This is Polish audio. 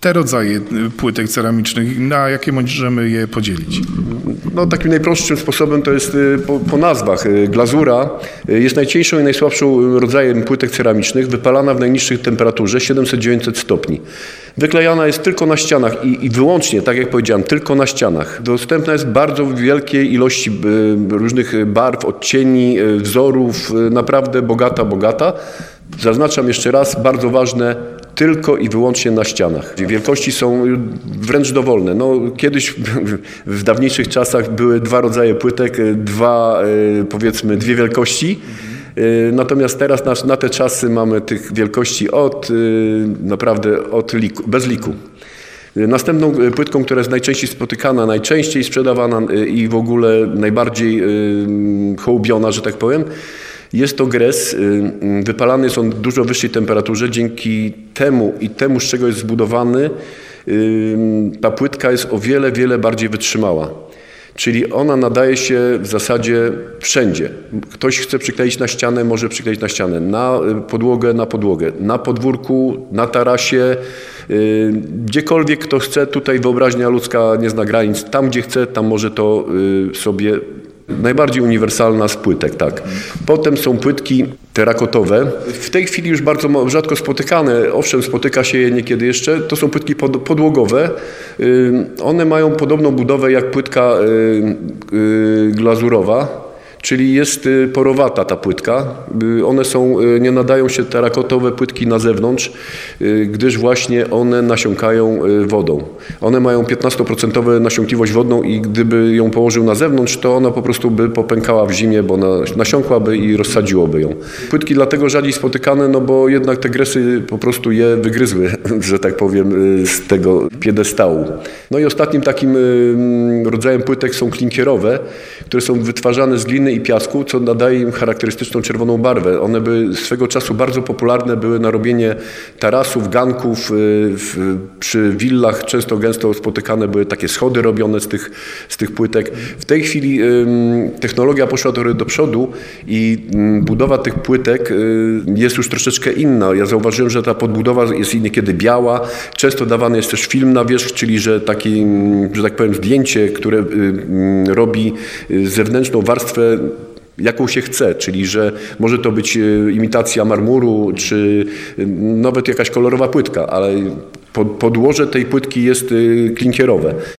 te rodzaje płytek ceramicznych, na jakie możemy je podzielić? No, takim najprostszym sposobem to jest po nazwach. Glazura jest najcieńszą i najsłabszą rodzajem płytek ceramicznych, wypalana w najniższej temperaturze 700-900 stopni. Wyklejana jest tylko na ścianach i wyłącznie, tak jak powiedziałem, tylko na ścianach. Dostępna jest bardzo wielkiej ilości różnych barw, odcieni, wzorów, naprawdę bogata. Zaznaczam jeszcze raz, bardzo ważne, tylko i wyłącznie na ścianach. Wielkości są wręcz dowolne. No, kiedyś w dawniejszych czasach były dwa rodzaje płytek, dwie wielkości. Natomiast teraz na te czasy mamy tych wielkości bez liku. Następną płytką, która jest najczęściej spotykana, najczęściej sprzedawana i w ogóle najbardziej hołubiona, że tak powiem, jest to gres. Wypalany jest on w dużo wyższej temperaturze. Dzięki temu, z czego jest zbudowany, ta płytka jest o wiele bardziej wytrzymała. Czyli ona nadaje się w zasadzie wszędzie. Ktoś chce przykleić na ścianę, może przykleić na ścianę, na podłogę, na podwórku, na tarasie, gdziekolwiek kto chce. Tutaj wyobraźnia ludzka nie zna granic. Tam, gdzie chce, tam może to sobie... Najbardziej uniwersalna z płytek, tak. Potem są płytki terakotowe. W tej chwili już bardzo rzadko spotykane, owszem, spotyka się je niekiedy jeszcze. To są płytki podłogowe. One mają podobną budowę jak płytka glazurowa, czyli jest porowata ta płytka. Nie nadają się terakotowe płytki na zewnątrz, gdyż właśnie one nasiąkają wodą. One mają 15% nasiąkliwość wodną i gdyby ją położył na zewnątrz, to ona po prostu by popękała w zimie, bo ona nasiąkłaby i rozsadziłoby ją. Płytki dlatego rzadziej spotykane, no bo jednak te gresy po prostu je wygryzły, że tak powiem, z tego piedestału. No i ostatnim takim rodzajem płytek są klinkierowe, które są wytwarzane z gliny i piasku, co nadaje im charakterystyczną czerwoną barwę. One swego czasu bardzo popularne były na robienie tarasów, ganków. Przy willach często gęsto spotykane były takie schody robione z tych płytek. W tej chwili technologia poszła trochę do przodu i budowa tych płytek jest już troszeczkę inna. Ja zauważyłem, że ta podbudowa jest niekiedy biała. Często dawany jest też film na wierzch, czyli że tak powiem, zdjęcie, które robi zewnętrzną warstwę, jaką się chce, czyli że może to być imitacja marmuru, czy nawet jakaś kolorowa płytka, ale podłoże tej płytki jest klinkierowe.